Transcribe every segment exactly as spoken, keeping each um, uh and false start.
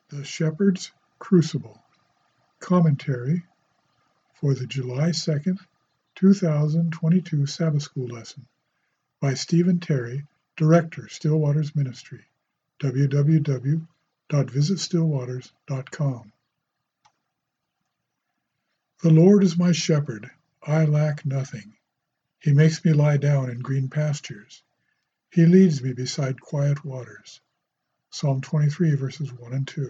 The Shepherd's Crucible. Commentary for the July second, two thousand twenty-two Sabbath School lesson by Stephen Terry, Director, Stillwaters Ministry, w w w dot visit stillwaters dot com. The Lord is my shepherd, I lack nothing. He makes me lie down in green pastures. He leads me beside quiet waters. Psalm twenty-three, verses one and two.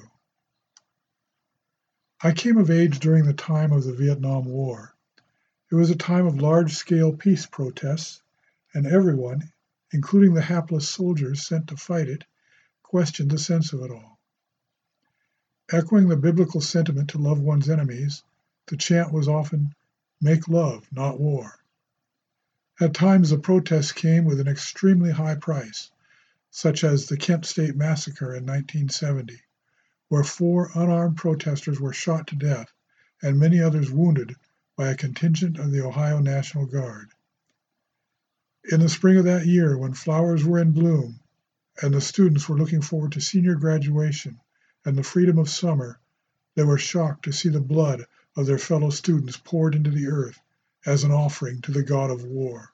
I came of age during the time of the Vietnam War. It was a time of large-scale peace protests, and everyone, including the hapless soldiers sent to fight it, questioned the sense of it all. Echoing the biblical sentiment to love one's enemies, the chant was often, "Make love, not war." At times the protests came with an extremely high price, such as the Kent State Massacre in nineteen seventy, where four unarmed protesters were shot to death and many others wounded by a contingent of the Ohio National Guard. In the spring of that year, when flowers were in bloom and the students were looking forward to senior graduation and the freedom of summer, they were shocked to see the blood of their fellow students poured into the earth as an offering to the god of war.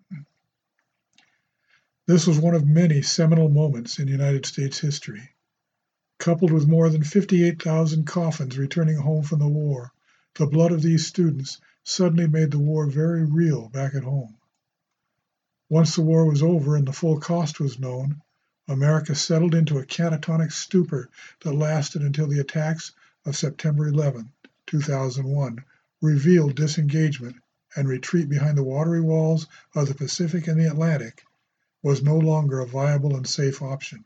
This was one of many seminal moments in United States history. Coupled with more than fifty-eight thousand coffins returning home from the war, the blood of these students suddenly made the war very real back at home. Once the war was over and the full cost was known, America settled into a catatonic stupor that lasted until the attacks of September eleventh, two thousand one, revealed disengagement and retreat behind the watery walls of the Pacific and the Atlantic was no longer a viable and safe option.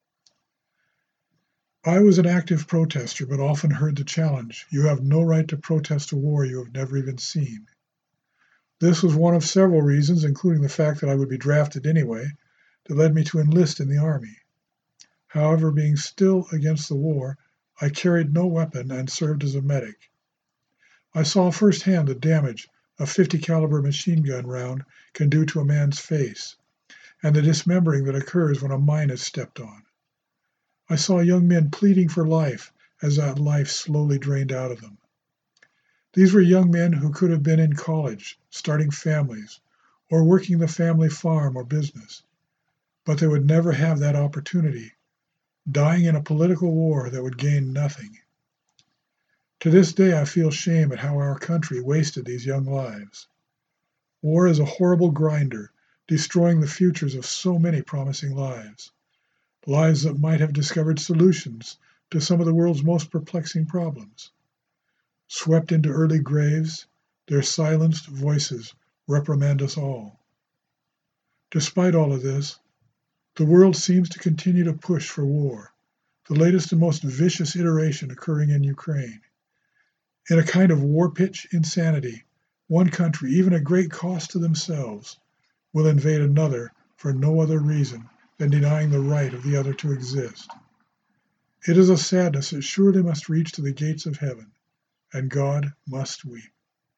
I was an active protester, but often heard the challenge, "You have no right to protest a war you have never even seen." This was one of several reasons, including the fact that I would be drafted anyway, that led me to enlist in the Army. However, being still against the war, I carried no weapon and served as a medic. I saw firsthand the damage a fifty caliber machine gun round can do to a man's face, and the dismembering that occurs when a mine is stepped on. I saw young men pleading for life as that life slowly drained out of them. These were young men who could have been in college, starting families, or working the family farm or business, but they would never have that opportunity, dying in a political war that would gain nothing. To this day, I feel shame at how our country wasted these young lives. War is a horrible grinder, destroying the futures of so many promising lives. Lives that might have discovered solutions to some of the world's most perplexing problems. Swept into early graves, their silenced voices reprimand us all. Despite all of this, the world seems to continue to push for war, the latest and most vicious iteration occurring in Ukraine. In a kind of war-pitch insanity, one country, even at great cost to themselves, will invade another for no other reason than denying the right of the other to exist. It is a sadness that surely must reach to the gates of heaven, and God must weep.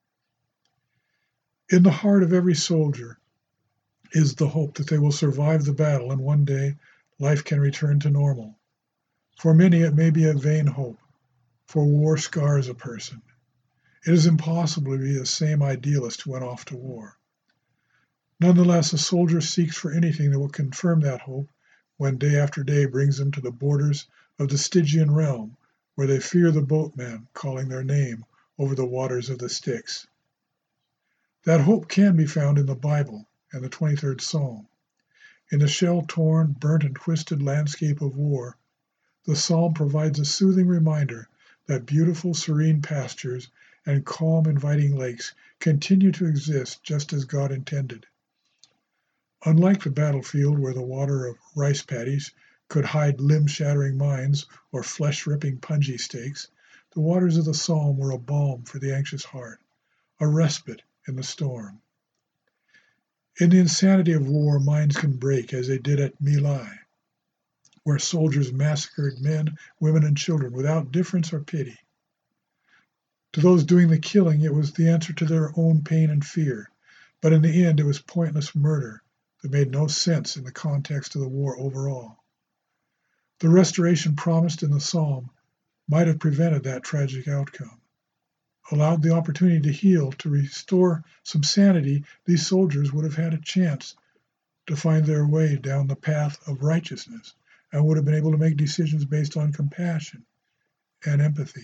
In the heart of every soldier is the hope that they will survive the battle and one day life can return to normal. For many it may be a vain hope, for war scars a person. It is impossible to be the same idealist who went off to war. Nonetheless, a soldier seeks for anything that will confirm that hope when day after day brings them to the borders of the Stygian realm, where they fear the boatman calling their name over the waters of the Styx. That hope can be found in the Bible and the twenty-third Psalm. In the shell-torn, burnt and twisted landscape of war, the Psalm provides a soothing reminder that beautiful, serene pastures and calm, inviting lakes continue to exist just as God intended. Unlike the battlefield where the water of rice paddies could hide limb-shattering mines or flesh-ripping punji stakes, the waters of the Psalm were a balm for the anxious heart, a respite in the storm. In the insanity of war, minds can break as they did at My Lai, where soldiers massacred men, women, and children without difference or pity. To those doing the killing, it was the answer to their own pain and fear, but in the end it was pointless murder that made no sense in the context of the war overall. The restoration promised in the Psalm might have prevented that tragic outcome. Allowed the opportunity to heal, to restore some sanity, these soldiers would have had a chance to find their way down the path of righteousness and would have been able to make decisions based on compassion and empathy.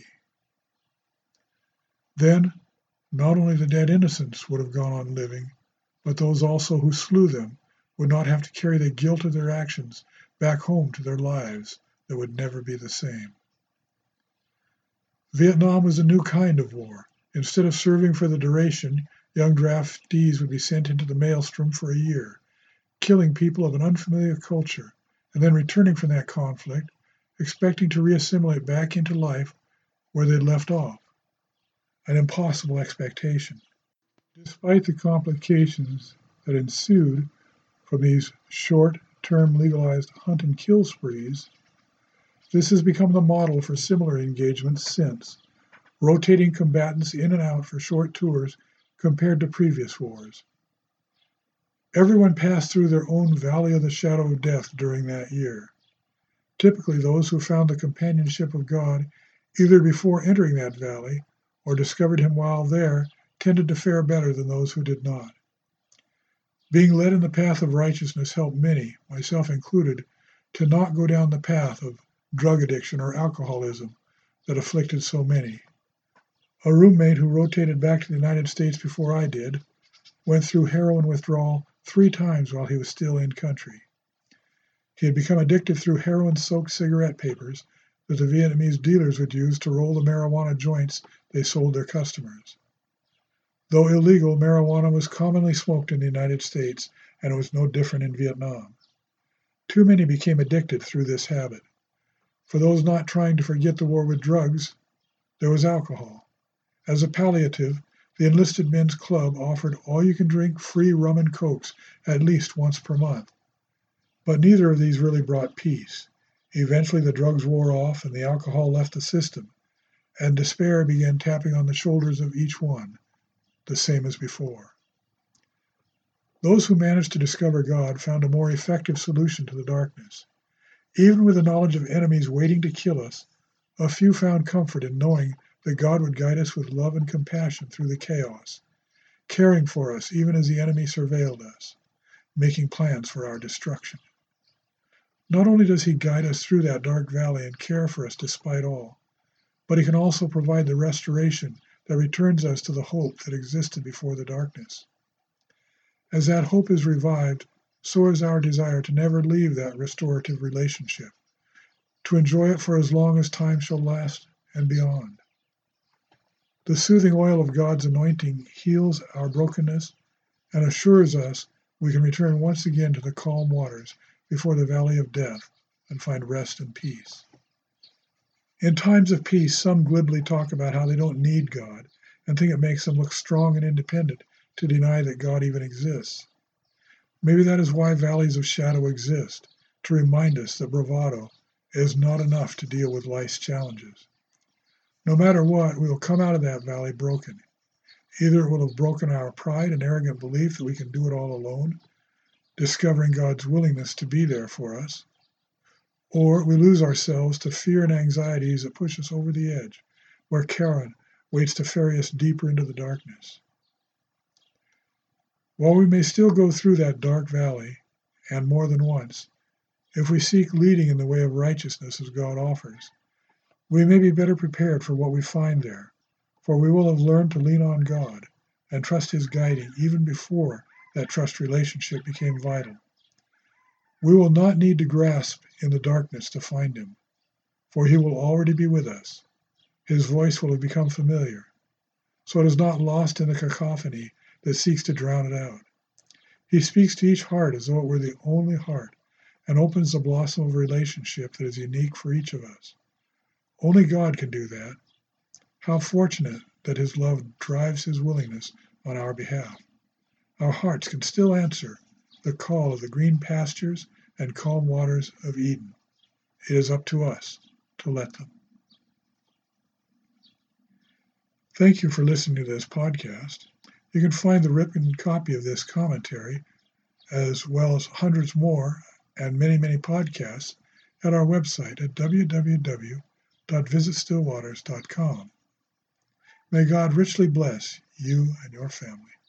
Then, not only the dead innocents would have gone on living, but those also who slew them would not have to carry the guilt of their actions back home to their lives that would never be the same. Vietnam was a new kind of war. Instead of serving for the duration, young draftees would be sent into the maelstrom for a year, killing people of an unfamiliar culture, and then returning from that conflict, expecting to reassimilate back into life where they'd left off. An impossible expectation. Despite the complications that ensued from these short-term legalized hunt and kill sprees, this has become the model for similar engagements since, rotating combatants in and out for short tours compared to previous wars. Everyone passed through their own valley of the shadow of death during that year. Typically, those who found the companionship of God either before entering that valley or discovered him while there tended to fare better than those who did not. Being led in the path of righteousness helped many, myself included, to not go down the path of drug addiction or alcoholism that afflicted so many. A roommate who rotated back to the United States before I did went through heroin withdrawal three times while he was still in country. He had become addicted through heroin-soaked cigarette papers that the Vietnamese dealers would use to roll the marijuana joints they sold their customers. Though illegal, marijuana was commonly smoked in the United States, and it was no different in Vietnam. Too many became addicted through this habit. For those not trying to forget the war with drugs, there was alcohol. As a palliative, the Enlisted Men's Club offered all-you-can-drink free rum and cokes at least once per month. But neither of these really brought peace. Eventually the drugs wore off and the alcohol left the system, and despair began tapping on the shoulders of each one, the same as before. Those who managed to discover God found a more effective solution to the darkness. Even with the knowledge of enemies waiting to kill us, a few found comfort in knowing that God would guide us with love and compassion through the chaos, caring for us even as the enemy surveilled us, making plans for our destruction. Not only does he guide us through that dark valley and care for us despite all, but he can also provide the restoration that returns us to the hope that existed before the darkness. As that hope is revived, so is our desire to never leave that restorative relationship, to enjoy it for as long as time shall last and beyond. The soothing oil of God's anointing heals our brokenness and assures us we can return once again to the calm waters before the valley of death and find rest and peace. In times of peace, some glibly talk about how they don't need God and think it makes them look strong and independent to deny that God even exists. Maybe that is why valleys of shadow exist, to remind us that bravado is not enough to deal with life's challenges. No matter what, we will come out of that valley broken. Either it will have broken our pride and arrogant belief that we can do it all alone, discovering God's willingness to be there for us, or we lose ourselves to fear and anxieties that push us over the edge, where Charon waits to ferry us deeper into the darkness. While we may still go through that dark valley, and more than once, if we seek leading in the way of righteousness as God offers, we may be better prepared for what we find there, for we will have learned to lean on God and trust his guiding even before that trust relationship became vital. We will not need to grasp in the darkness to find him, for he will already be with us. His voice will have become familiar, so it is not lost in the cacophony that seeks to drown it out. He speaks to each heart as though it were the only heart, and opens the blossom of a relationship that is unique for each of us. Only God can do that. How fortunate that his love drives his willingness on our behalf. Our hearts can still answer the call of the green pastures and calm waters of Eden. It is up to us to let them. Thank you for listening to this podcast. You can find the written copy of this commentary, as well as hundreds more and many, many podcasts, at our website at w w w dot visit still waters dot com. May God richly bless you and your family.